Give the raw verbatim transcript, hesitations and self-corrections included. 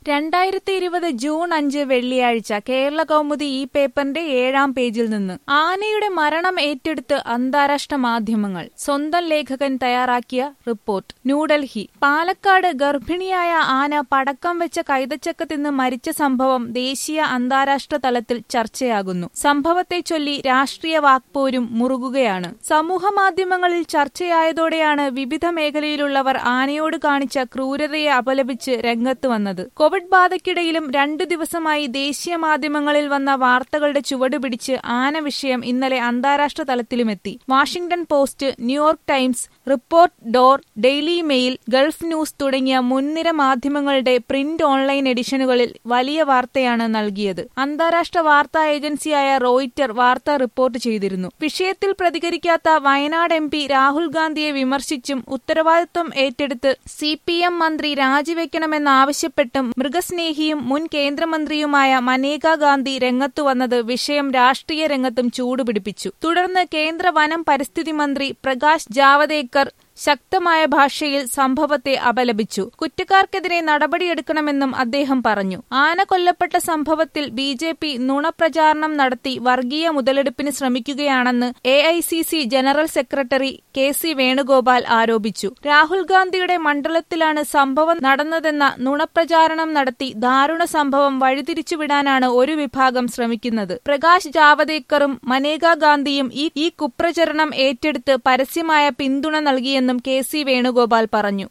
രണ്ടായിരത്തി ഇരുപത് ജൂൺ അഞ്ച് വെള്ളിയാഴ്ച കേരള കൗമുദി ഈ പേപ്പറിന്റെ ഏഴാം പേജിൽ നിന്ന് ആനയുടെ മരണം ഏറ്റെടുത്ത് അന്താരാഷ്ട്ര മാധ്യമങ്ങൾ. സ്വന്തം ലേഖകൻ തയ്യാറാക്കിയ റിപ്പോർട്ട്. ന്യൂഡൽഹി. പാലക്കാട് ഗർഭിണിയായ ആന പടക്കം വെച്ച കൈതച്ചക്ക തിന്ന് മരിച്ച സംഭവം ദേശീയ അന്താരാഷ്ട്ര തലത്തിൽ ചർച്ചയാകുന്നു. സംഭവത്തെ ചൊല്ലി രാഷ്ട്രീയ വാക്പോരും മുറുകുകയാണ്. സമൂഹമാധ്യമങ്ങളിൽ ചർച്ചയായതോടെയാണ് വിവിധ മേഖലയിലുള്ളവർ ആനയോട് കാണിച്ച ക്രൂരതയെ അപലപിച്ച് രംഗത്ത് വന്നത്. കോവിഡ് ബാധയ്ക്കിടയിലും രണ്ടു ദിവസമായി ദേശീയ മാധ്യമങ്ങളിൽ വന്ന വാർത്തകളുടെ ചുവട് പിടിച്ച് ആന വിഷയം ഇന്നലെ അന്താരാഷ്ട്ര തലത്തിലുമെത്തി. Washington Post, New York Times, reporter, Daily Mail, Gulf News തുടങ്ങിയ മുൻനിര മാധ്യമങ്ങളുടെ പ്രിന്റ് ഓൺലൈൻ എഡിഷനുകളിൽ വലിയ വാർത്തയാണ് നൽകിയത്. അന്താരാഷ്ട്ര വാർത്താ ഏജൻസിയായ റോയിറ്റർ വാർത്ത റിപ്പോർട്ട് ചെയ്തിരുന്നു. വിഷയത്തിൽ പ്രതികരിക്കാത്ത വയനാട് എം പി രാഹുൽ ഗാന്ധിയെ വിമർശിച്ചും ഉത്തരവാദിത്വം ഏറ്റെടുത്ത് സി പി എം മന്ത്രി രാജിവെക്കണമെന്നാവശ്യപ്പെട്ടും മൃഗസ്നേഹിയും മുൻ കേന്ദ്രമന്ത്രിയുമായ മനേകാ ഗാന്ധി രംഗത്തുവന്നത് വിഷയം രാഷ്ട്രീയ രംഗത്തും ചൂടുപിടിപ്പിച്ചു. തുടർന്ന് കേന്ദ്ര വനം പരിസ്ഥിതി മന്ത്രി പ്രകാശ് ജാവദേക്കർ ശക്തമായ ഭാഷയിൽ സംഭവത്തെ അപലപിച്ചു. കുറ്റക്കാർക്കെതിരെ നടപടിയെടുക്കണമെന്നും അദ്ദേഹം പറഞ്ഞു. ആന കൊല്ലപ്പെട്ട സംഭവത്തിൽ ബി ജെ പി നുണപ്രചാരണം നടത്തി വർഗീയ മുതലെടുപ്പിന് ശ്രമിക്കുകയാണെന്ന് A I C C general secretary K C Venugopal ആരോപിച്ചു. രാഹുൽ ഗാന്ധിയുടെ മണ്ഡലത്തിലാണ് സംഭവം നടന്നതെന്ന നുണപ്രചാരണം നടത്തി ദാരുണ സംഭവം വഴിതിരിച്ചുവിടാനാണ് ഒരു വിഭാഗം ശ്രമിക്കുന്നത്. പ്രകാശ് ജാവദേക്കറും മനേകാ ഗാന്ധിയും ഈ ഈ കുപ്രചരണം ഏറ്റെടുത്ത് പരസ്യമായ പിന്തുണ നൽകിയെന്നും കെ സി വേണുഗോപാൽ പറഞ്ഞു.